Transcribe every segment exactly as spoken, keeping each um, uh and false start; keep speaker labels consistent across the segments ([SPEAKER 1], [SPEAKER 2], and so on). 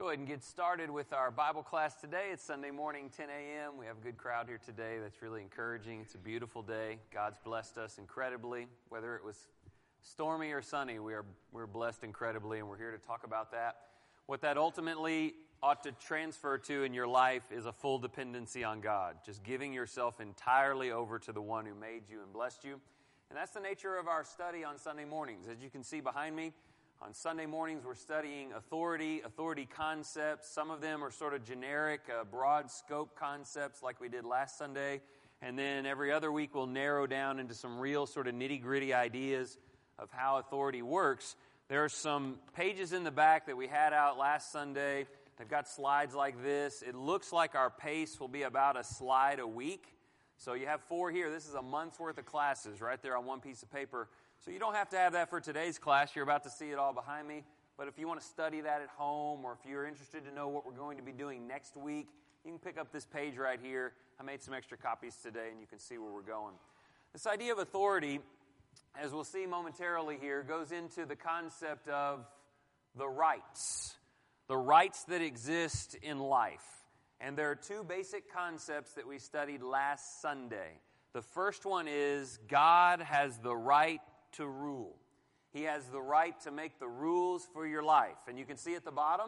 [SPEAKER 1] Go ahead and get started with our Bible class today. It's Sunday morning, ten a.m. We have a good crowd here today. That's really encouraging. It's a beautiful day. God's blessed us incredibly. Whether it was stormy or sunny, we are we're blessed incredibly, and we're here to talk about that. What that ultimately ought to transfer to in your life is a full dependency on God, just giving yourself entirely over to the one who made you and blessed you. And that's the nature of our study on Sunday mornings. As you can see behind me, on Sunday mornings, we're studying authority, authority concepts. Some of them are sort of generic, uh, broad scope concepts like we did last Sunday. And then every other week, we'll narrow down into some real sort of nitty-gritty ideas of how authority works. There are some pages in the back that we had out last Sunday. They've got slides like this. It looks like our pace will be about a slide a week. So you have four here. This is a month's worth of classes right there on one piece of paper. So you don't have to have that for today's class. You're about to see it all behind me. But if you want to study that at home, or if you're interested to know what we're going to be doing next week, you can pick up this page right here. I made some extra copies today, and you can see where we're going. This idea of authority, as we'll see momentarily here, goes into the concept of the rights, the rights that exist in life. And there are two basic concepts that we studied last Sunday. The first one is God has the right to rule. He has the right to make the rules for your life. And you can see at the bottom,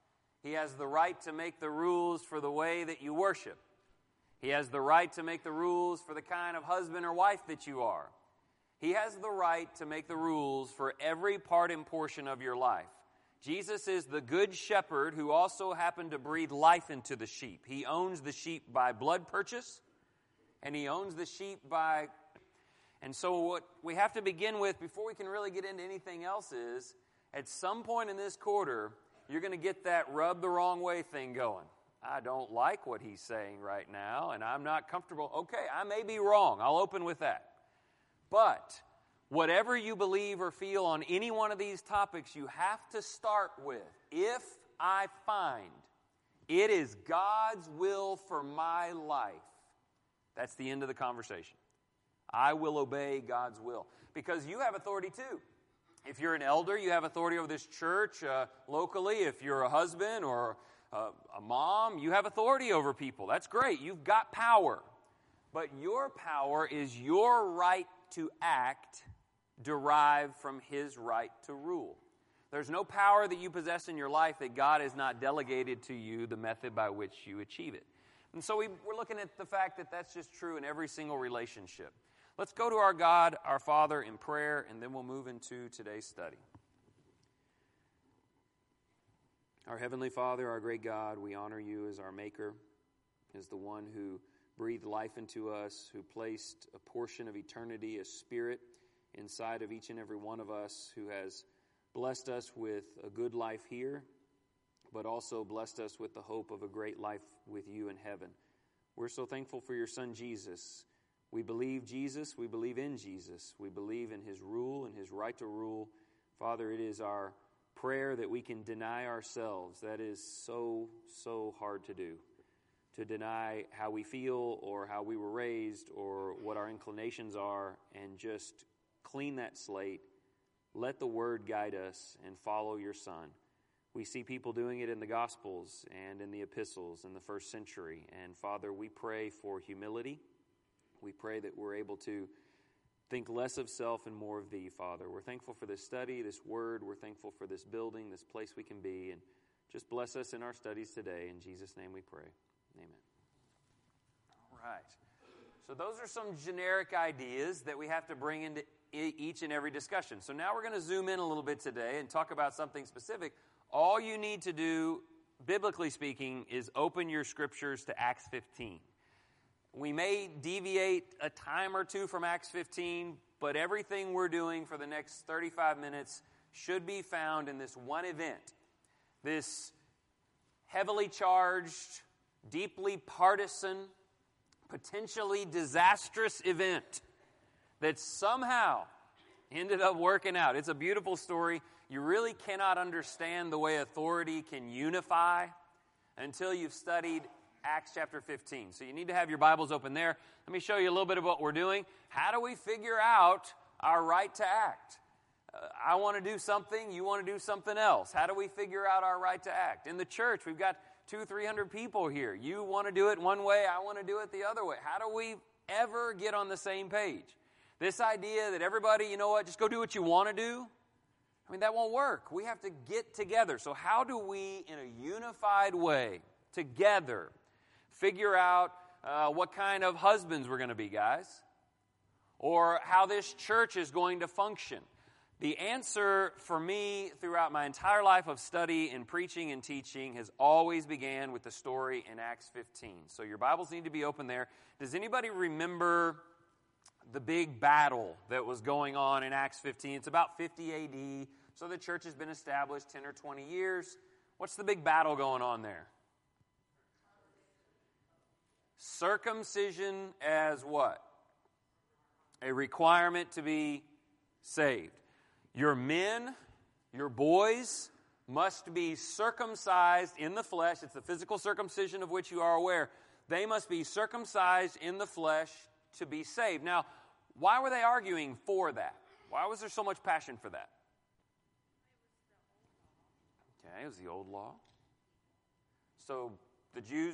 [SPEAKER 1] He has the right to make the rules for the way that you worship. He has the right to make the rules for the kind of husband or wife that you are. He has the right to make the rules for every part and portion of your life. Jesus is the good shepherd who also happened to breathe life into the sheep. He owns the sheep by blood purchase, and He owns the sheep by... And so what we have to begin with, before we can really get into anything else, is at some point in this quarter, you're going to get that rub the wrong way thing going. I don't like what he's saying right now, and I'm not comfortable. Okay, I may be wrong. I'll open with that. But whatever you believe or feel on any one of these topics, you have to start with, if I find it is God's will for my life. That's the end of the conversation. I will obey God's will. Because you have authority too. If you're an elder, you have authority over this church uh, locally. If you're a husband or uh, a mom, you have authority over people. That's great. You've got power. But your power is your right to act derived from His right to rule. There's no power that you possess in your life that God has not delegated to you the method by which you achieve it. And so we, we're looking at the fact that that's just true in every single relationship. Let's go to our God, our Father, in prayer, and then we'll move into today's study. Our Heavenly Father, our great God, we honor You as our Maker, as the one who breathed life into us, who placed a portion of eternity, a spirit, inside of each and every one of us, who has blessed us with a good life here, but also blessed us with the hope of a great life with You in heaven. We're so thankful for Your Son, Jesus. We believe Jesus. We believe in Jesus. We believe in His rule and His right to rule. Father, it is our prayer that we can deny ourselves. That is so, so hard to do. To deny how we feel or how we were raised or what our inclinations are and just clean that slate. Let the Word guide us and follow Your Son. We see people doing it in the Gospels and in the epistles in the first century. And Father, we pray for humility. We pray that we're able to think less of self and more of Thee, Father. We're thankful for this study, this Word. We're thankful for this building, this place we can be. And just bless us in our studies today. In Jesus' name we pray. Amen. All right. So those are some generic ideas that we have to bring into each and every discussion. So now we're going to zoom in a little bit today and talk about something specific. All you need to do, biblically speaking, is open your scriptures to Acts fifteen. We may deviate a time or two from Acts fifteen, but everything we're doing for the next thirty-five minutes should be found in this one event. This heavily charged, deeply partisan, potentially disastrous event that somehow ended up working out. It's a beautiful story. You really cannot understand the way authority can unify until you've studied Acts chapter fifteen. So you need to have your Bibles open there. Let me show you a little bit of what we're doing. How do we figure out our right to act? I want to do something, you want to do something else. How do we figure out our right to act? In the church, we've got two, three hundred people here. You want to do it one way, I want to do it the other way. How do we ever get on the same page? This idea that everybody, you know what, just go do what you want to do, I mean, that won't work. We have to get together. So how do we, in a unified way, together, figure out uh, what kind of husbands we're going to be, guys? Or how this church is going to function? The answer for me throughout my entire life of study and preaching and teaching has always began with the story in Acts fifteen. So your Bibles need to be open there. Does anybody remember the big battle that was going on in Acts fifteen? It's about fifty A D, so the church has been established ten or twenty years. What's the big battle going on there? Circumcision as what? A requirement to be saved. Your men, your boys, must be circumcised in the flesh. It's the physical circumcision of which you are aware. They must be circumcised in the flesh to be saved. Now, why were they arguing for that? Why was there so much passion for that? Okay, it was the old law. So the Jews...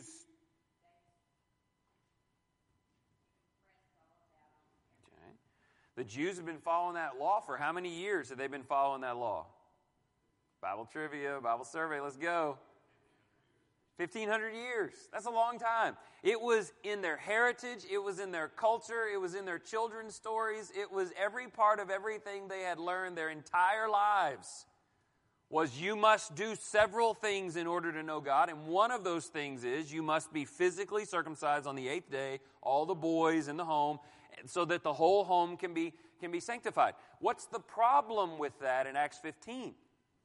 [SPEAKER 1] The Jews have been following that law for how many years have they been following that law? Bible trivia, Bible survey, let's go. fifteen hundred years. That's a long time. It was in their heritage. It was in their culture. It was in their children's stories. It was every part of everything they had learned their entire lives was you must do several things in order to know God. And one of those things is you must be physically circumcised on the eighth day, all the boys in the home, so that the whole home can be, can be sanctified. What's the problem with that in Acts fifteen?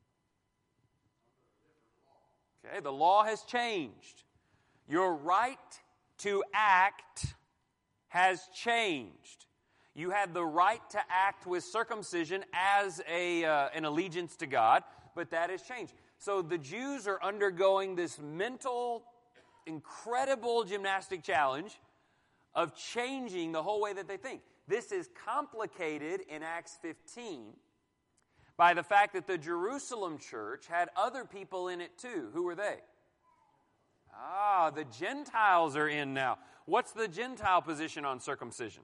[SPEAKER 1] Okay, the law has changed. Your right to act has changed. You had the right to act with circumcision as a, uh, an allegiance to God, but that has changed. So the Jews are undergoing this mental, incredible gymnastic challenge of changing the whole way that they think. This is complicated in Acts fifteen by the fact that the Jerusalem church had other people in it too. Who were they? Ah, the Gentiles are in now. What's the Gentile position on circumcision?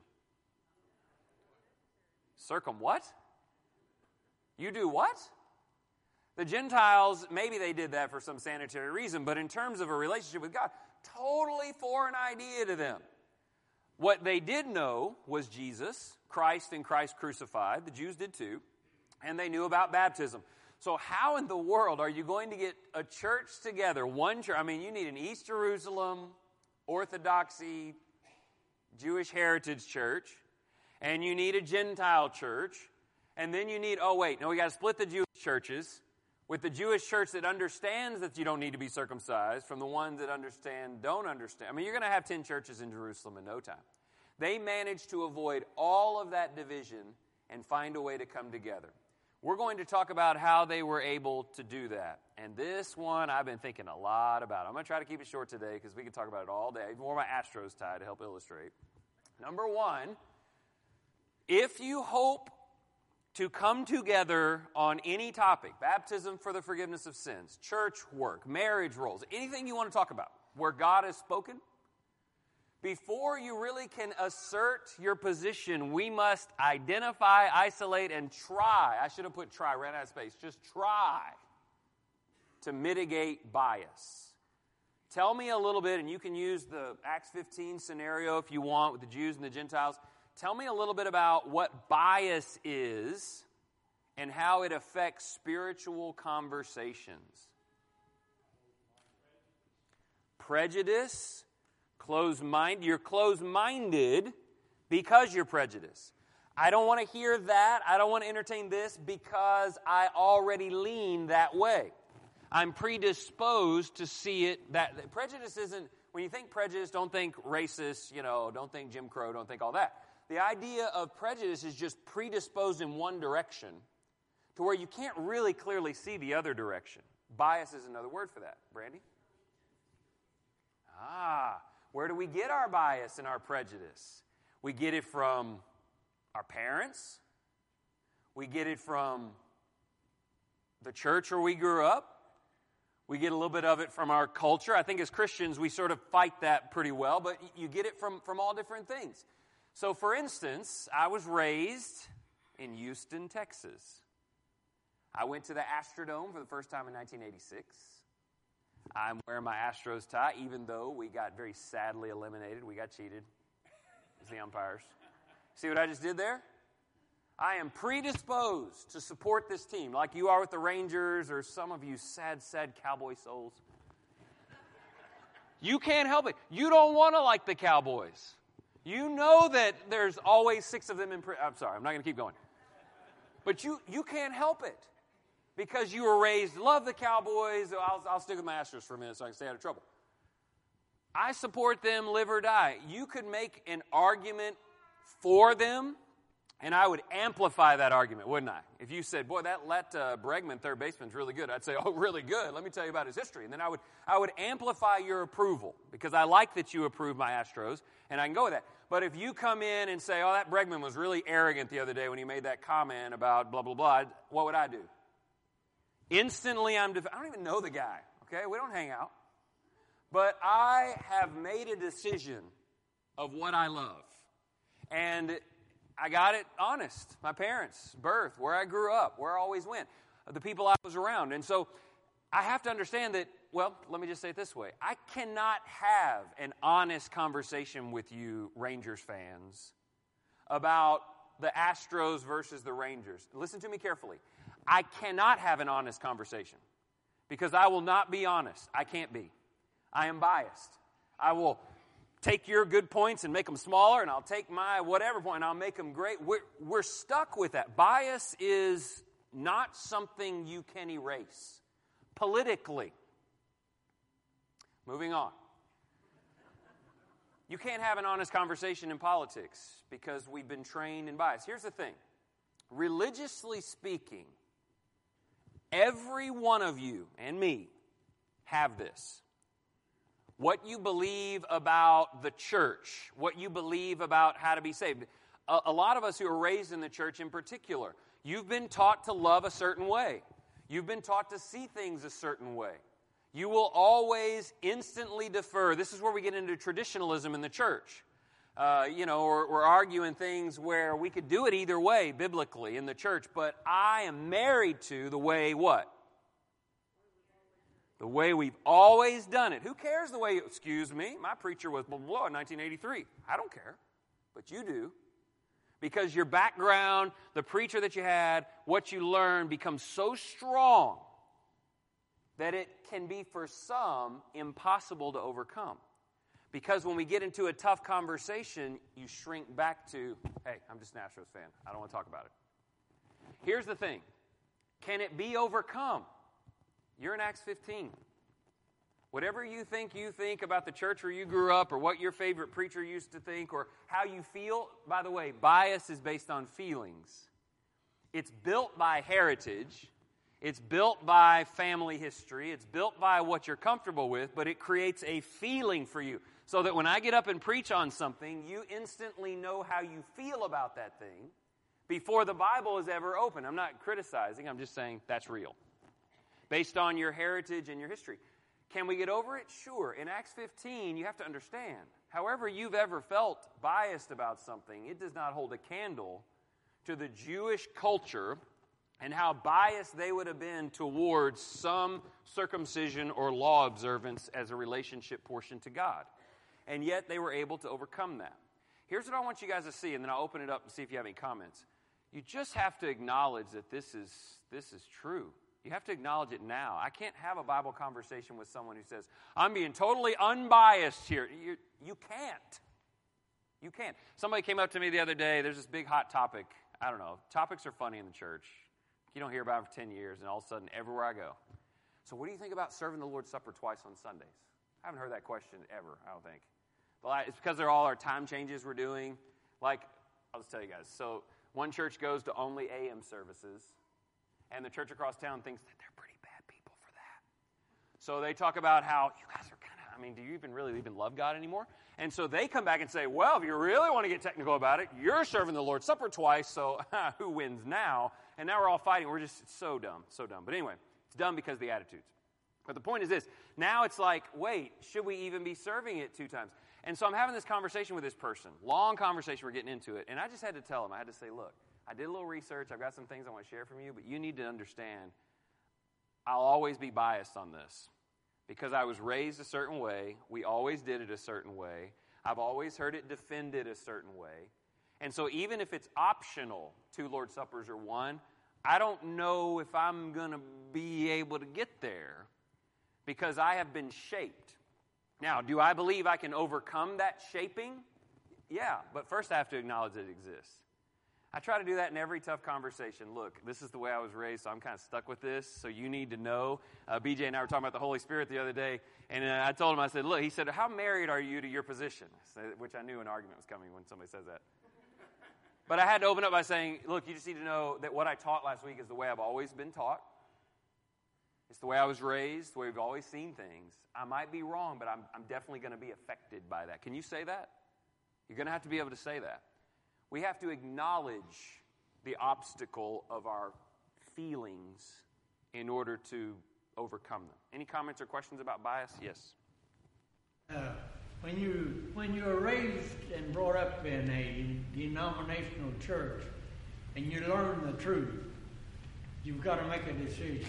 [SPEAKER 1] Circum what? You do what? The Gentiles, maybe they did that for some sanitary reason, but in terms of a relationship with God, totally foreign idea to them. What they did know was Jesus, Christ and Christ crucified. The Jews did too. And they knew about baptism. So how in the world are you going to get a church together, one church? I mean, you need an East Jerusalem, Orthodoxy, Jewish Heritage Church, and you need a Gentile church, and then you need, oh wait, no, we got to split the Jewish churches with the Jewish church that understands that you don't need to be circumcised from the ones that understand don't understand. I mean, you're going to have ten churches in Jerusalem in no time. They managed to avoid all of that division and find a way to come together. We're going to talk about how they were able to do that. And this one I've been thinking a lot about. I'm going to try to keep it short today because we can talk about it all day. I even wore my Astros tie to help illustrate. Number one, if you hope to come together on any topic, baptism for the forgiveness of sins, church work, marriage roles, anything you want to talk about where God has spoken, before you really can assert your position, we must identify, isolate, and try. I should have put try, ran out of space. Just try to mitigate bias. Tell me a little bit, and you can use the Acts fifteen scenario if you want with the Jews and the Gentiles. Tell me a little bit about what bias is and how it affects spiritual conversations. Prejudice, closed-minded. You're closed-minded because you're prejudiced. I don't want to hear that. I don't want to entertain this because I already lean that way. I'm predisposed to see it that, that prejudice isn't, when you think prejudice, don't think racist, you know, don't think Jim Crow, don't think all that. The idea of prejudice is just predisposed in one direction to where you can't really clearly see the other direction. Bias is another word for that. Brandy? Ah, where do we get our bias and our prejudice? We get it from our parents. We get it from the church where we grew up. We get a little bit of it from our culture. I think as Christians, we sort of fight that pretty well, but you get it from, from all different things. So, for instance, I was raised in Houston, Texas. I went to the Astrodome for the first time in nineteen eighty-six. I'm wearing my Astros tie, even though we got very sadly eliminated. We got cheated as the umpires. See what I just did there? I am predisposed to support this team, like you are with the Rangers or some of you sad, sad Cowboy souls. You can't help it. You don't want to like the Cowboys. You know that there's always six of them in... Pre- I'm sorry, I'm not going to keep going. But you, you can't help it because you were raised, love the Cowboys. I'll, I'll stick with my Astros for a minute so I can stay out of trouble. I support them, live or die. You could make an argument for them, and I would amplify that argument, wouldn't I? If you said, boy, that Let uh, Bregman, third baseman, is really good, I'd say, oh, really good. Let me tell you about his history. And then I would I would amplify your approval because I like that you approve my Astros, and I can go with that. But if you come in and say, oh, that Bregman was really arrogant the other day when he made that comment about blah, blah, blah, what would I do? Instantly, I'm def- I don't even know the guy, okay? We don't hang out. But I have made a decision of what I love. And I got it honest. My parents, birth, where I grew up, where I always went, the people I was around. And so I have to understand that, well, let me just say it this way. I cannot have an honest conversation with you, Rangers fans, about the Astros versus the Rangers. Listen to me carefully. I cannot have an honest conversation because I will not be honest. I can't be. I am biased. I will take your good points and make them smaller, and I'll take my whatever point and I'll make them great. We're, we're stuck with that. Bias is not something you can erase politically. Moving on. You can't have an honest conversation in politics because we've been trained in bias. Here's the thing. Religiously speaking, every one of you and me have this. What you believe about the church, what you believe about how to be saved. A, a lot of us who are raised in the church in particular, you've been taught to love a certain way. You've been taught to see things a certain way. You will always instantly defer. This is where we get into traditionalism in the church. Uh, you know, or we're arguing things where we could do it either way biblically in the church, but I am married to the way what? The way we've always done it. Who cares the way, excuse me, my preacher was blah, blah, blah in nineteen eighty-three. I don't care, but you do. Because your background, the preacher that you had, what you learned becomes so strong that it can be for some impossible to overcome. Because when we get into a tough conversation, you shrink back to, hey, I'm just an Astros fan. I don't want to talk about it. Here's the thing. Can it be overcome? You're in Acts fifteen. Whatever you think you think about the church where you grew up or what your favorite preacher used to think or how you feel, by the way, bias is based on feelings. It's built by heritage. It's built by family history. It's built by what you're comfortable with, but it creates a feeling for you. So that when I get up and preach on something, you instantly know how you feel about that thing before the Bible is ever open. I'm not criticizing. I'm just saying that's real. Based on your heritage and your history. Can we get over it? Sure. In Acts fifteen, you have to understand, however you've ever felt biased about something, it does not hold a candle to the Jewish culture and how biased they would have been towards some circumcision or law observance as a relationship portion to God. And yet they were able to overcome that. Here's what I want you guys to see, and then I'll open it up and see if you have any comments. You just have to acknowledge that this is this is true. You have to acknowledge it now. I can't have a Bible conversation with someone who says, I'm being totally unbiased here. You, you can't. You can't. Somebody came up to me the other day. There's this big hot topic. I don't know. Topics are funny in the church. You don't hear about them for ten years, and all of a sudden, everywhere I go. So what do you think about serving the Lord's Supper twice on Sundays? I haven't heard that question ever, I don't think. But it's because they're all our time changes we're doing. Like, I'll just tell you guys. So one church goes to only A M services. And the church across town thinks that they're pretty bad people for that. So they talk about how you guys are kind of I mean, do you even really even love God anymore? And so they come back and say, well, if you really want to get technical about it, you're serving the Lord's Supper twice, so who wins now? And now we're all fighting. We're just so dumb, so dumb. But anyway, it's dumb because of the attitudes. But the point is this. Now it's like, wait, should we even be serving it two times? And so I'm having this conversation with this person. Long conversation, we're getting into it. And I just had to tell him, I had to say, look, I did a little research. I've got some things I want to share from you, but you need to understand I'll always be biased on this. Because I was raised a certain way, we always did it a certain way. I've always heard it defended a certain way. And so even if it's optional, two Lord's Suppers or one, I don't know if I'm going to be able to get there because I have been shaped. Now, do I believe I can overcome that shaping? Yeah, but first I have to acknowledge that it exists. I try to do that in every tough conversation. Look, this is the way I was raised, so I'm kind of stuck with this, so you need to know. Uh, B J and I were talking about the Holy Spirit the other day, and uh, I told him, I said, look, he said, how married are you to your position? So, which I knew an argument was coming when somebody says that. But I had to open up by saying, look, you just need to know that what I taught last week is the way I've always been taught. It's the way I was raised, the way we've always seen things. I might be wrong, but I'm, I'm definitely going to be affected by that. Can you say that? You're going to have to be able to say that. We have to acknowledge the obstacle of our feelings in order to overcome them. Any comments or questions about bias? Yes.
[SPEAKER 2] Uh, when you when you are raised and brought up in a denominational church and you learn the truth, you've got to make a decision.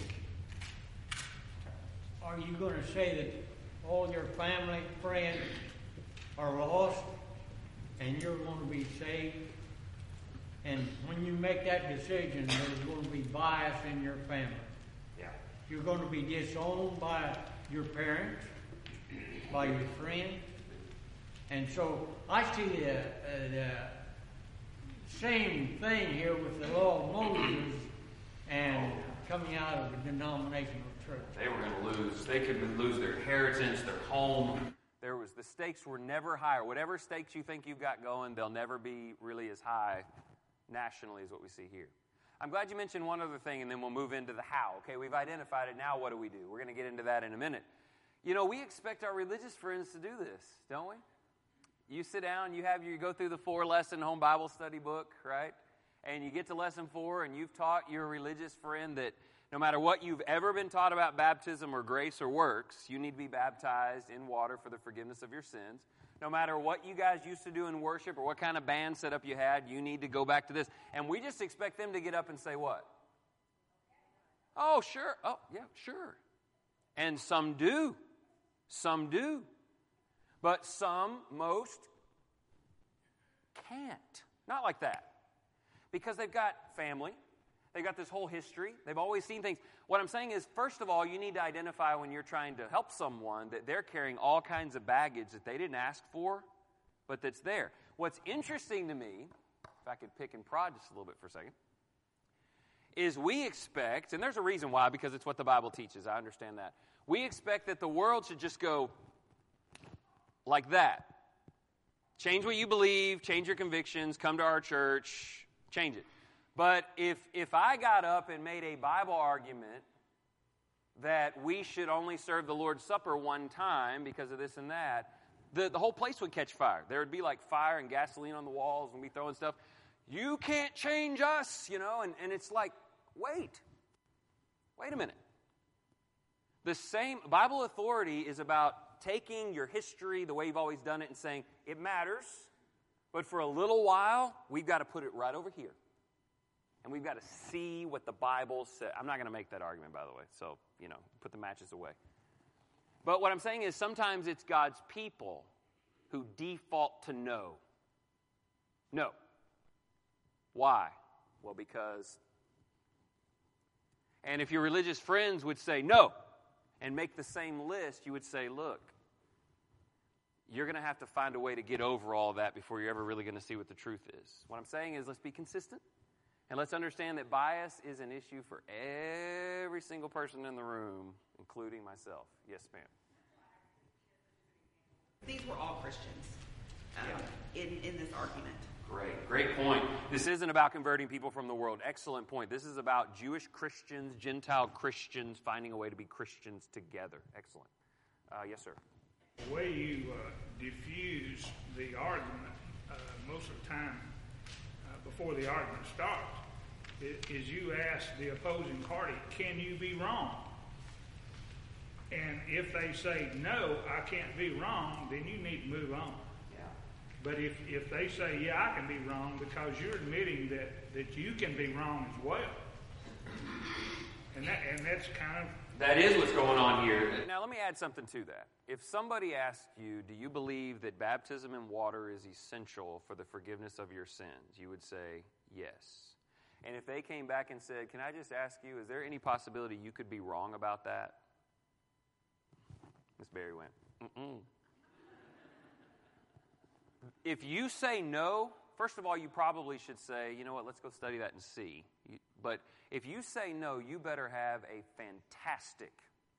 [SPEAKER 2] Are you going to say that all your family, friends are lost and you're going to be saved? And when you make that decision, there's going to be bias in your family.
[SPEAKER 1] Yeah.
[SPEAKER 2] You're going to be disowned by your parents, by your friends. And so I see the, uh, the same thing here with the law of Moses and coming out of a denominational church.
[SPEAKER 1] They were going to lose. They could lose their inheritance, their home. There was the stakes were never higher. Whatever stakes you think you've got going, they'll never be really as high nationally as what we see here. I'm glad you mentioned one other thing, and then we'll move into the how. Okay, we've identified it. Now what do we do? We're going to get into that in a minute. You know, we expect our religious friends to do this, don't we? You sit down, you have you go through the four-lesson home Bible study book, right? And you get to lesson four, and you've taught your religious friend that no matter what you've ever been taught about baptism or grace or works, you need to be baptized in water for the forgiveness of your sins. No matter what you guys used to do in worship or what kind of band setup you had, you need to go back to this. And we just expect them to get up and say what? Oh, sure. Oh, yeah, sure. And some do. Some do. But some, most, can't. Not like that. Because they've got family. They've got this whole history. They've always seen things. What I'm saying is, first of all, you need to identify when you're trying to help someone that they're carrying all kinds of baggage that they didn't ask for, but that's there. What's interesting to me, if I could pick and prod just a little bit for a second, is we expect, and there's a reason why, because it's what the Bible teaches. I understand that. We expect that the world should just go like that. Change what you believe, change your convictions, come to our church, change it. But if if I got up and made a Bible argument that we should only serve the Lord's Supper one time because of this and that, the, the whole place would catch fire. There would be like fire and gasoline on the walls and we'd be throwing stuff. You can't change us, you know, and, and it's like, wait, wait a minute. The same Bible authority is about taking your history, the way you've always done it, and saying, it matters, but for a little while, we've got to put it right over here. And we've got to see what the Bible says. I'm not going to make that argument, by the way, so, you know, put the matches away. But what I'm saying is sometimes it's God's people who default to no. No. Why? Well, because... And if your religious friends would say no and make the same list, you would say, look, you're going to have to find a way to get over all that before you're ever really going to see what the truth is. What I'm saying is let's be consistent. And let's understand that bias is an issue for every single person in the room, including myself. Yes, ma'am.
[SPEAKER 3] These were all Christians um, yeah. in, in this argument.
[SPEAKER 1] Great, great point. This isn't about converting people from the world. Excellent point. This is about Jewish Christians, Gentile Christians, finding a way to be Christians together. Excellent. Uh, yes, sir.
[SPEAKER 4] The way you uh, diffuse the argument uh, most of the time uh, before the argument starts is, is you ask the opposing party, can you be wrong? And if they say, no, I can't be wrong, then you need to move on.
[SPEAKER 1] Yeah.
[SPEAKER 4] But if, if they say, yeah, I can be wrong, because you're admitting that, that you can be wrong as well. And that and that's kind of...
[SPEAKER 1] That is what's going on here. Now, let me add something to that. If somebody asked you, do you believe that baptism in water is essential for the forgiveness of your sins? You would say, yes. And if they came back and said, can I just ask you, is there any possibility you could be wrong about that? Miss Berry went, mm-mm. If you say no, first of all, you probably should say, you know what, let's go study that and see. You, but if you say no, you better have a fantastic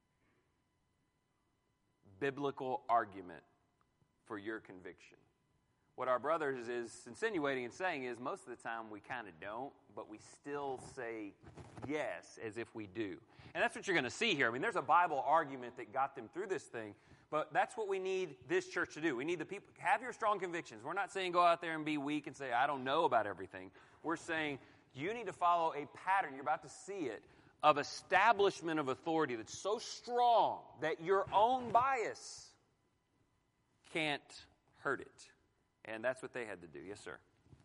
[SPEAKER 1] biblical argument for your conviction. What our brothers is insinuating and saying is most of the time we kind of don't, but we still say yes as if we do. And that's what you're going to see here. I mean, there's a Bible argument that got them through this thing, but that's what we need this church to do. We need the people, have your strong convictions. We're not saying go out there and be weak and say, I don't know about everything. We're saying you need to follow a pattern. You're about to see it, of establishment of authority that's so strong that your own bias can't hurt it. And that's what they had to do. Yes, sir.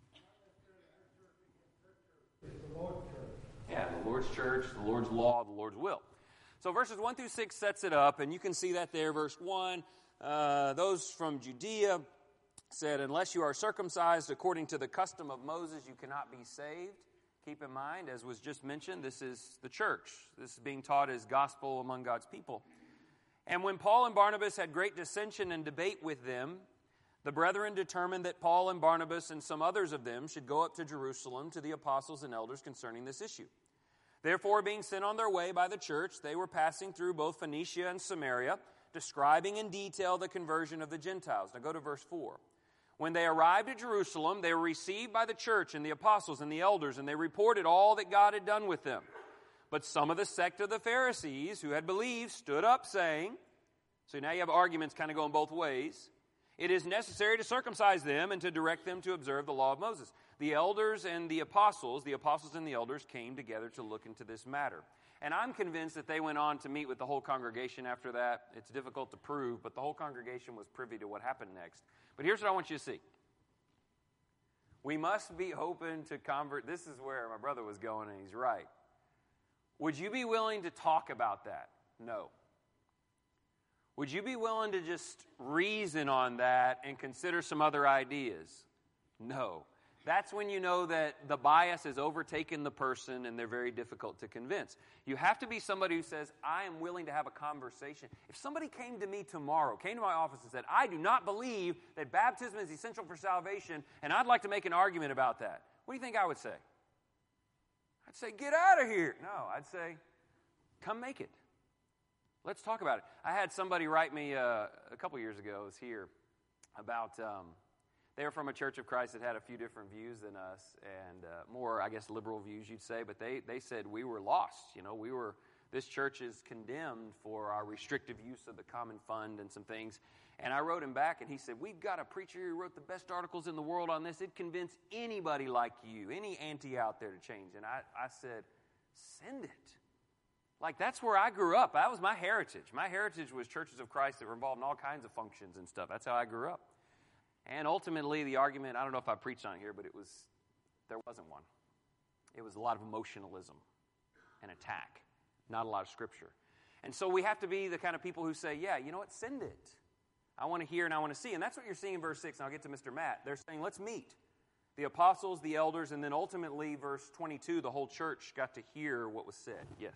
[SPEAKER 2] The Lord's church.
[SPEAKER 1] Yeah, the Lord's church, the Lord's law, the Lord's will. So verses one through six sets it up, and you can see that there. Verse one, uh, those from Judea said, unless you are circumcised according to the custom of Moses, you cannot be saved. Keep in mind, as was just mentioned, this is the church. This is being taught as gospel among God's people. And when Paul and Barnabas had great dissension and debate with them, the brethren determined that Paul and Barnabas and some others of them should go up to Jerusalem to the apostles and elders concerning this issue. Therefore, being sent on their way by the church, they were passing through both Phoenicia and Samaria, describing in detail the conversion of the Gentiles. Now go to verse four. When they arrived at Jerusalem, they were received by the church and the apostles and the elders, and they reported all that God had done with them. But some of the sect of the Pharisees who had believed stood up saying, so now you have arguments kind of going both ways, it is necessary to circumcise them and to direct them to observe the law of Moses. The elders and the apostles, the apostles and the elders came together to look into this matter. And I'm convinced that they went on to meet with the whole congregation after that. It's difficult to prove, but the whole congregation was privy to what happened next. But here's what I want you to see. We must be open to convert. This is where my brother was going, and he's right. Would you be willing to talk about that? No. Would you be willing to just reason on that and consider some other ideas? No. That's when you know that the bias has overtaken the person and they're very difficult to convince. You have to be somebody who says, I am willing to have a conversation. If somebody came to me tomorrow, came to my office and said, I do not believe that baptism is essential for salvation, and I'd like to make an argument about that, what do you think I would say? I'd say, get out of here. No, I'd say, come make it. Let's talk about it. I had somebody write me uh, a couple years ago, I was here, about... Um, They were from a Church of Christ that had a few different views than us, and uh, more, I guess, liberal views, you'd say. But they, they said we were lost. You know, we were. This church is condemned for our restrictive use of the common fund and some things. And I wrote him back, and he said, we've got a preacher who wrote the best articles in the world on this. It'd convince anybody like you, any auntie out there, to change. And I, I said, send it. Like, that's where I grew up. That was my heritage. My heritage was Churches of Christ that were involved in all kinds of functions and stuff. That's how I grew up. And ultimately, the argument, I don't know if I preached on it here, but it was, there wasn't one. It was a lot of emotionalism and attack, not a lot of scripture. And so we have to be the kind of people who say, yeah, you know what, send it. I want to hear and I want to see. And that's what you're seeing in verse six, and I'll get to Mister Matt. They're saying, let's meet. The apostles, the elders, and then ultimately, verse twenty-two, the whole church got to hear what was said. Yes?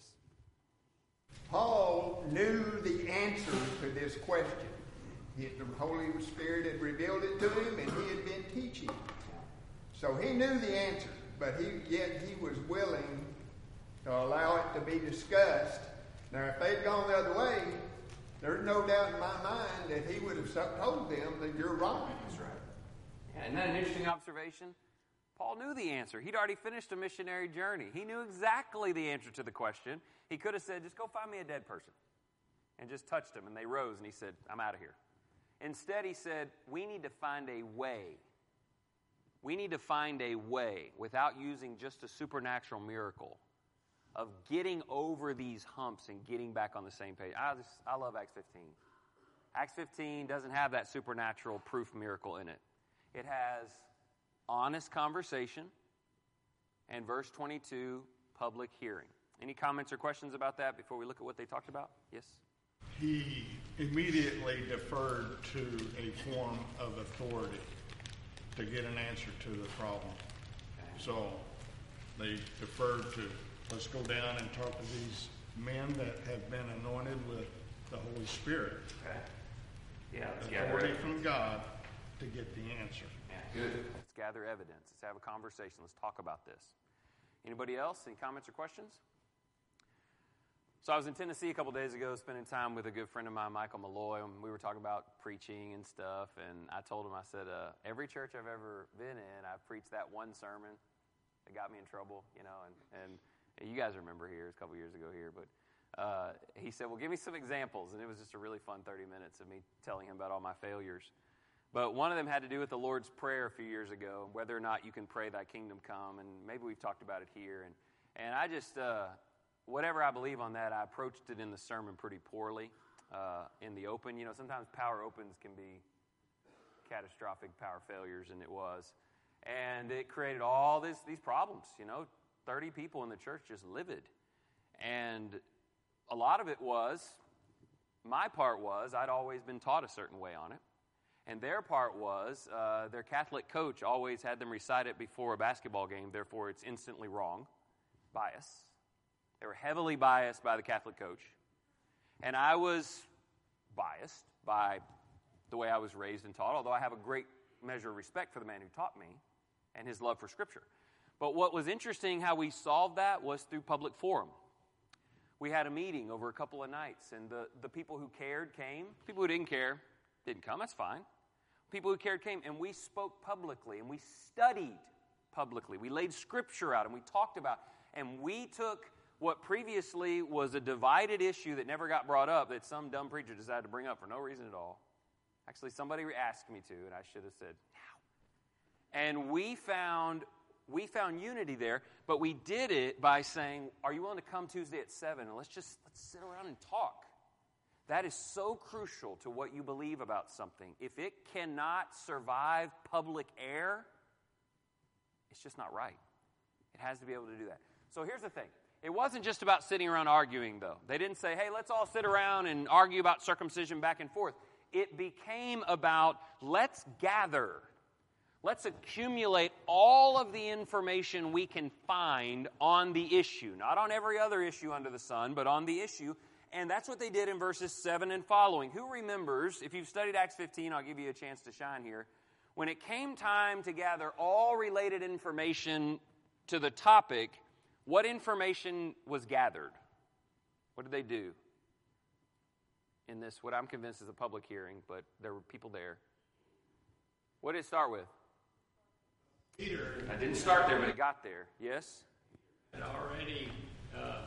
[SPEAKER 5] Paul knew the answer to this question. The Holy Spirit had revealed it to him, and he had been teaching. So he knew the answer, but he yet he was willing to allow it to be discussed. Now, if they'd gone the other way, there's no doubt in my mind that he would have told them that you're wrong. That's right.
[SPEAKER 1] Yeah, isn't that an interesting observation? Paul knew the answer. He'd already finished a missionary journey. He knew exactly the answer to the question. He could have said, just go find me a dead person. And just touched him, and they rose, and he said, I'm out of here. Instead, he said, we need to find a way. We need to find a way, without using just a supernatural miracle, of getting over these humps and getting back on the same page. I just, I love Acts fifteen. Acts fifteen doesn't have that supernatural proof miracle in it. It has honest conversation and verse twenty-two, public hearing. Any comments or questions about that before we look at what they talked about? Yes?
[SPEAKER 6] He immediately deferred to a form of authority to get an answer to the problem. So they deferred to, let's go down and talk to these men that have been anointed with the Holy Spirit.
[SPEAKER 1] Okay. Yeah, let's
[SPEAKER 6] authority
[SPEAKER 1] gather
[SPEAKER 6] from God to get the answer.
[SPEAKER 1] Yeah, good. Let's gather evidence. Let's have a conversation. Let's talk about this. Anybody else? Any comments or questions? So I was in Tennessee a couple days ago spending time with a good friend of mine, Michael Malloy, and we were talking about preaching and stuff, and I told him, I said, uh, every church I've ever been in, I've preached that one sermon that got me in trouble, you know, and, and you guys remember here, it was a couple years ago here, but uh, he said, well, give me some examples, and it was just a really fun thirty minutes of me telling him about all my failures. But one of them had to do with the Lord's Prayer a few years ago, whether or not you can pray thy kingdom come, and maybe we've talked about it here, and, and I just... Uh, Whatever I believe on that, I approached it in the sermon pretty poorly uh, in the open. You know, sometimes power opens can be catastrophic power failures, and it was. And it created all this, these problems, you know, thirty people in the church just livid. And a lot of it was, my part was, I'd always been taught a certain way on it. And their part was, uh, their Catholic coach always had them recite it before a basketball game, therefore it's instantly wrong. Bias. They were heavily biased by the Catholic coach. And I was biased by the way I was raised and taught, although I have a great measure of respect for the man who taught me and his love for Scripture. But what was interesting how we solved that was through public forum. We had a meeting over a couple of nights, and the, the people who cared came. People who didn't care didn't come, that's fine. People who cared came, and we spoke publicly, and we studied publicly. We laid Scripture out, and we talked about, and we took what previously was a divided issue that never got brought up, that some dumb preacher decided to bring up for no reason at all. Actually, somebody asked me to, and I should have said, no. And we found we found unity there, but we did it by saying, are you willing to come Tuesday at seven, and let's just let's sit around and talk. That is so crucial to what you believe about something. If it cannot survive public air, it's just not right. It has to be able to do that. So here's the thing. It wasn't just about sitting around arguing, though. They didn't say, hey, let's all sit around and argue about circumcision back and forth. It became about, let's gather. Let's accumulate all of the information we can find on the issue. Not on every other issue under the sun, but on the issue. And that's what they did in verses seven and following. Who remembers, if you've studied Acts fifteen, I'll give you a chance to shine here. When it came time to gather all related information to the topic, what information was gathered? What did they do in this, what I'm convinced is a public hearing, but there were people there? What did it start with?
[SPEAKER 7] Peter.
[SPEAKER 1] I didn't start there, but it got there. Yes?
[SPEAKER 7] Had already uh,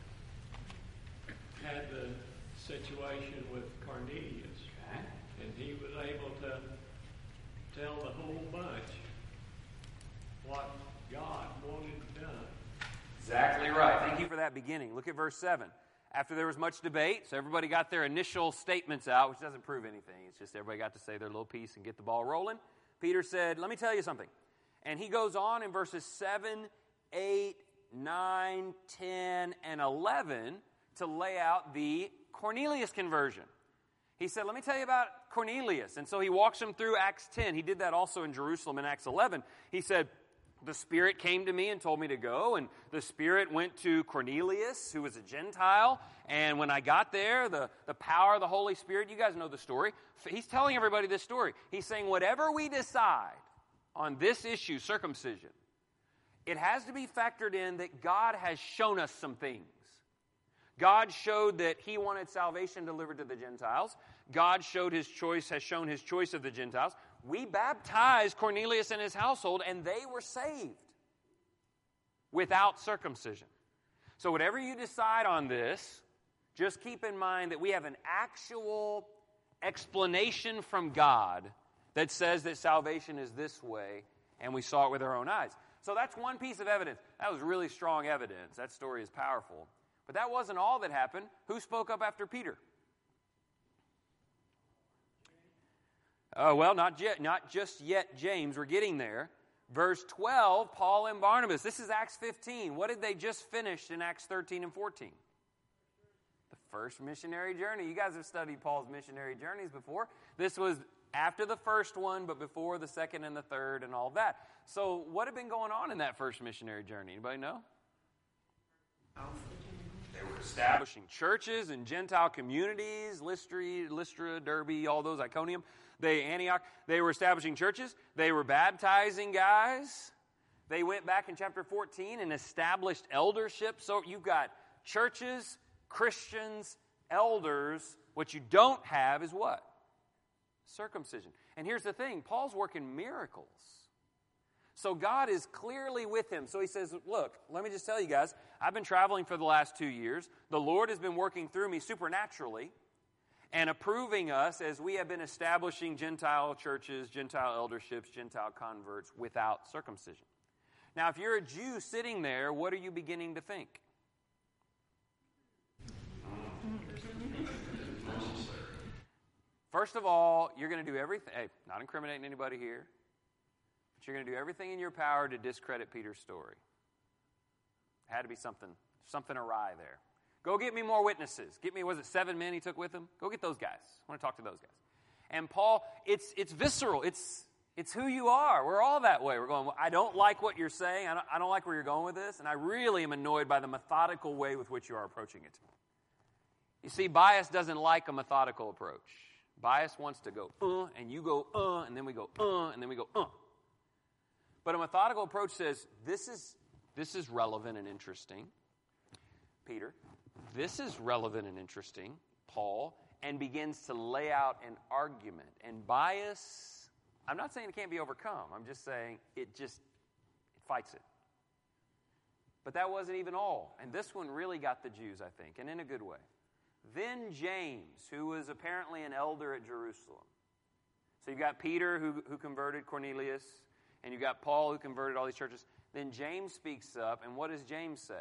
[SPEAKER 7] had the situation with Cornelius.
[SPEAKER 1] Okay.
[SPEAKER 7] And he was able to tell the whole bunch what God wanted done.
[SPEAKER 1] Exactly right. Thank you for that beginning. Look at verse seven. After there was much debate, so everybody got their initial statements out, which doesn't prove anything. It's just everybody got to say their little piece and get the ball rolling. Peter said, let me tell you something. And he goes on in verses seven, eight, nine, ten, and eleven to lay out the Cornelius conversion. He said, let me tell you about Cornelius. And so he walks them through Acts ten. He did that also in Jerusalem in Acts eleven. He said, the Spirit came to me and told me to go, and the Spirit went to Cornelius, who was a Gentile, and when I got there, the, the power of the Holy Spirit, you guys know the story. He's telling everybody this story. He's saying, whatever we decide on this issue, circumcision, it has to be factored in that God has shown us some things. God showed that He wanted salvation delivered to the Gentiles. God showed His choice, has shown His choice of the Gentiles. We baptized Cornelius and his household, and they were saved without circumcision. So whatever you decide on this, just keep in mind that we have an actual explanation from God that says that salvation is this way, and we saw it with our own eyes. So that's one piece of evidence. That was really strong evidence. That story is powerful. But that wasn't all that happened. Who spoke up after Peter? Oh, well, not yet, not just yet James. We're getting there. Verse twelve, Paul and Barnabas. This is Acts fifteen. What did they just finish in Acts thirteen and fourteen? The first missionary journey. You guys have studied Paul's missionary journeys before. This was after the first one, but before the second and the third and all that. So what had been going on in that first missionary journey? Anybody know? They were establishing churches and Gentile communities, Lystra, Lystra, Derbe, all those, Iconium. They, Antioch, they were establishing churches. They were baptizing guys. They went back in chapter fourteen and established eldership. So you've got churches, Christians, elders. What you don't have is what? Circumcision. And here's the thing. Paul's working miracles. So God is clearly with him. So he says, look, let me just tell you guys, I've been traveling for the last two years. The Lord has been working through me supernaturally and approving us as we have been establishing Gentile churches, Gentile elderships, Gentile converts without circumcision. Now, if you're a Jew sitting there, what are you beginning to think? First of all, you're going to do everything, hey, not incriminating anybody here, but you're going to do everything in your power to discredit Peter's story. Had to be something, something awry there. Go get me more witnesses. Get me, was it seven men he took with him? Go get those guys. I want to talk to those guys. And Paul, it's it's visceral. It's it's who you are. We're all that way. We're going, well, I don't like what you're saying. I don't, I don't like where you're going with this. And I really am annoyed by the methodical way with which you are approaching it. You see, bias doesn't like a methodical approach. Bias wants to go, uh, and you go, uh, and then we go, uh, and then we go, uh. But a methodical approach says, this is this is relevant and interesting, Peter. This is relevant and interesting, Paul, and begins to lay out an argument. And bias, I'm not saying it can't be overcome. I'm just saying it just it fights it. But that wasn't even all. And this one really got the Jews, I think, and in a good way. Then James, who was apparently an elder at Jerusalem. So you've got Peter, who, who converted Cornelius, and you've got Paul, who converted all these churches. Then James speaks up, and what does James say?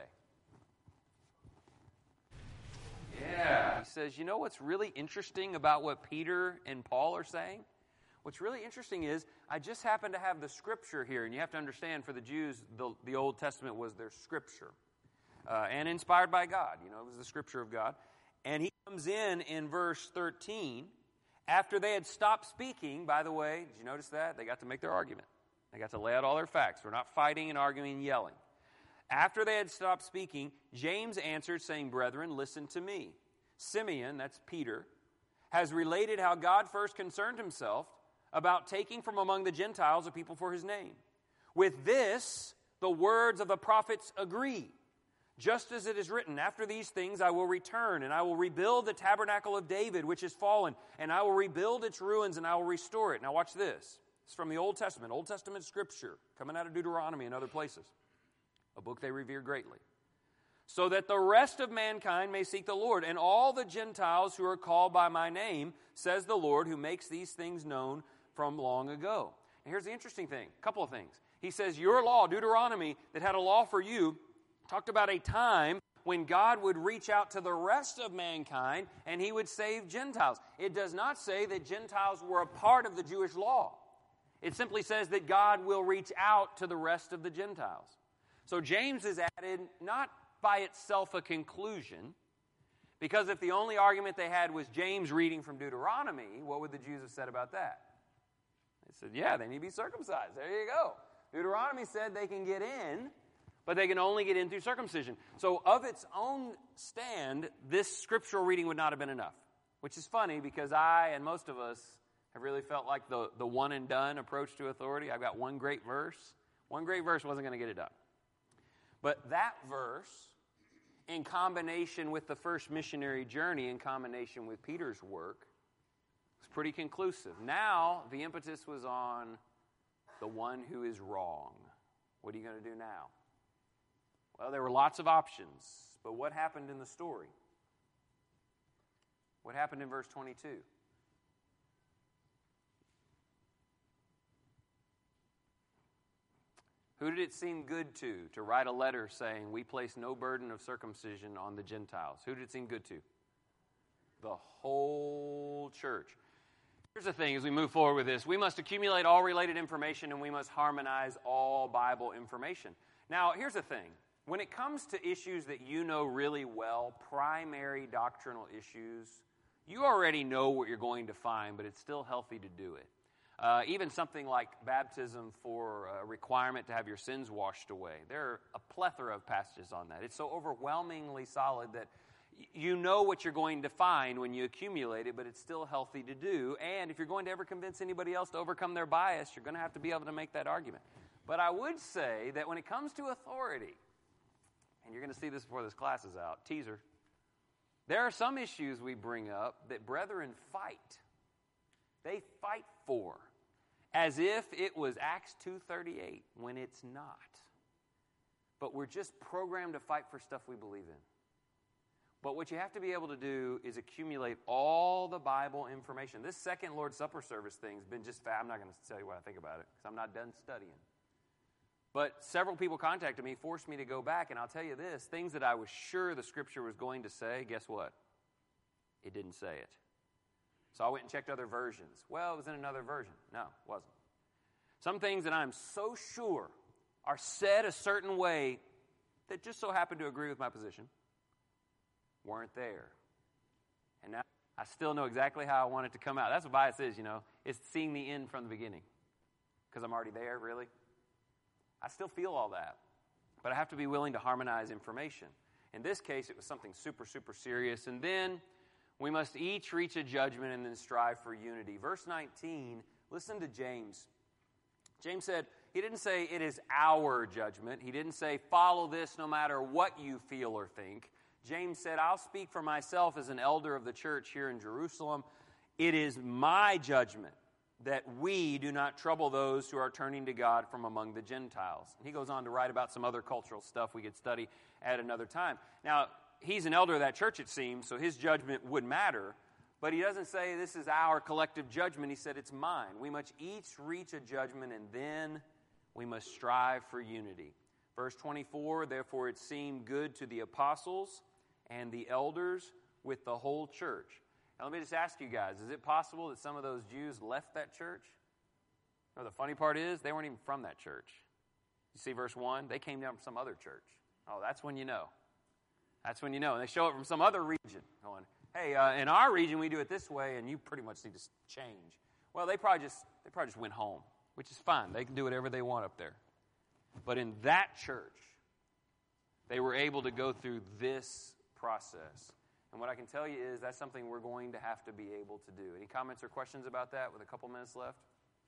[SPEAKER 1] Yeah. He says, you know what's really interesting about what Peter and Paul are saying? What's really interesting is, I just happen to have the scripture here, and you have to understand, for the Jews, the, the Old Testament was their scripture. Uh, and inspired by God. You know, it was the scripture of God. And he comes in in verse thirteen, after they had stopped speaking. By the way, did you notice that? They got to make their argument. They got to lay out all their facts. We're not fighting and arguing and yelling. After they had stopped speaking, James answered, saying, brethren, listen to me. Simeon, that's Peter, has related how God first concerned himself about taking from among the Gentiles a people for his name. With this, the words of the prophets agree. Just as it is written, after these things I will return, and I will rebuild the tabernacle of David, which is fallen, and I will rebuild its ruins, and I will restore it. Now watch this. It's from the Old Testament, Old Testament scripture, coming out of Deuteronomy and other places. A book they revere greatly. So that the rest of mankind may seek the Lord, and all the Gentiles who are called by my name, says the Lord, who makes these things known from long ago. And here's the interesting thing, a couple of things. He says, your law, Deuteronomy, that had a law for you, talked about a time when God would reach out to the rest of mankind and he would save Gentiles. It does not say that Gentiles were a part of the Jewish law. It simply says that God will reach out to the rest of the Gentiles. So James is added not by itself a conclusion, because if the only argument they had was James reading from Deuteronomy, what would the Jews have said about that? They said, yeah, they need to be circumcised. There you go. Deuteronomy said they can get in, but they can only get in through circumcision. So of its own stand, this scriptural reading would not have been enough, which is funny because I and most of us have really felt like the, the one and done approach to authority. I've got one great verse. One great verse wasn't going to get it done. But that verse, in combination with the first missionary journey, in combination with Peter's work, was pretty conclusive. Now, the impetus was on the one who is wrong. What are you going to do now? Well, there were lots of options, but what happened in the story? What happened in verse twenty-two? Who did it seem good to, to write a letter saying, we place no burden of circumcision on the Gentiles? Who did it seem good to? The whole church. Here's the thing, as we move forward with this, we must accumulate all related information and we must harmonize all Bible information. Now, here's the thing. When it comes to issues that you know really well, primary doctrinal issues, you already know what you're going to find, but it's still healthy to do it. Uh, even something like baptism for a requirement to have your sins washed away. There are a plethora of passages on that. It's so overwhelmingly solid that y- you know what you're going to find when you accumulate it, but it's still healthy to do. And if you're going to ever convince anybody else to overcome their bias, you're going to have to be able to make that argument. But I would say that when it comes to authority, and you're going to see this before this class is out, teaser, there are some issues we bring up that brethren fight. They fight for, as if it was Acts two thirty-eight, when it's not. But we're just programmed to fight for stuff we believe in. But what you have to be able to do is accumulate all the Bible information. This second Lord's Supper service thing has been just fast. I'm not going to tell you what I think about it, because I'm not done studying. But several people contacted me, forced me to go back, and I'll tell you this, things that I was sure the Scripture was going to say, guess what? It didn't say it. So I went and checked other versions. Well, it was in another version. No, it wasn't. Some things that I'm so sure are said a certain way that just so happen to agree with my position weren't there. And now I still know exactly how I want it to come out. That's what bias is, you know. It's seeing the end from the beginning. Because I'm already there, really. I still feel all that. But I have to be willing to harmonize information. In this case, it was something super, super serious. And then we must each reach a judgment and then strive for unity. Verse nineteen, listen to James. James said, he didn't say it is our judgment. He didn't say follow this no matter what you feel or think. James said, I'll speak for myself as an elder of the church here in Jerusalem. It is my judgment that we do not trouble those who are turning to God from among the Gentiles. And he goes on to write about some other cultural stuff we could study at another time. Now, he's an elder of that church, it seems, so his judgment would matter. But he doesn't say this is our collective judgment. He said it's mine. We must each reach a judgment, and then we must strive for unity. Verse twenty-four, therefore it seemed good to the apostles and the elders with the whole church. Now let me just ask you guys, is it possible that some of those Jews left that church? No, the funny part is they weren't even from that church. You see verse one? They came down from some other church. Oh, that's when you know. That's when you know. And they show up from some other region going, hey, uh, in our region we do it this way and you pretty much need to change. Well, they probably just they probably just went home, which is fine. They can do whatever they want up there. But in that church, they were able to go through this process. And what I can tell you is that's something we're going to have to be able to do. Any comments or questions about that with a couple minutes left?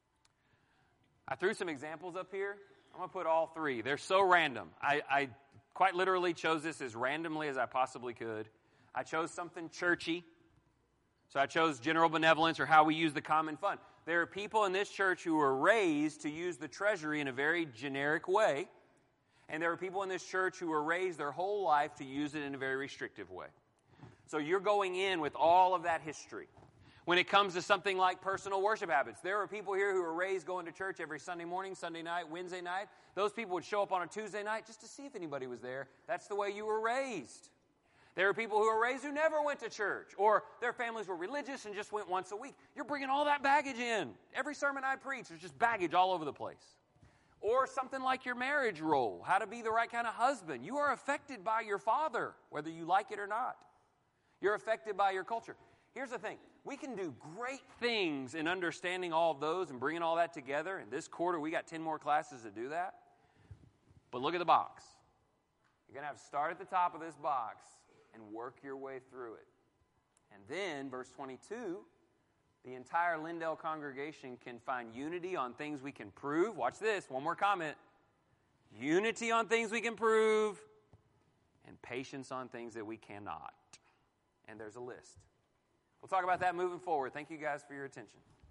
[SPEAKER 1] I threw some examples up here. I'm going to put all three. They're so random. I, I quite literally chose this as randomly as I possibly could. I chose something churchy. So I chose general benevolence or how we use the common fund. There are people in this church who were raised to use the treasury in a very generic way. And there are people in this church who were raised their whole life to use it in a very restrictive way. So you're going in with all of that history. When it comes to something like personal worship habits, there are people here who are raised going to church every Sunday morning, Sunday night, Wednesday night. Those people would show up on a Tuesday night just to see if anybody was there. That's the way you were raised. There are people who are raised who never went to church, or their families were religious and just went once a week. You're bringing all that baggage in. Every sermon I preach, there's just baggage all over the place. Or something like your marriage role, how to be the right kind of husband. You are affected by your father, whether you like it or not. You're affected by your culture. Here's the thing. We can do great things in understanding all of those and bringing all that together. In this quarter, we got ten more classes to do that. But look at the box. You're going to have to start at the top of this box and work your way through it. And then, verse twenty-two, the entire Lindell congregation can find unity on things we can prove. Watch this. One more comment. Unity on things we can prove and patience on things that we cannot. And there's a list. We'll talk about that moving forward. Thank you guys for your attention.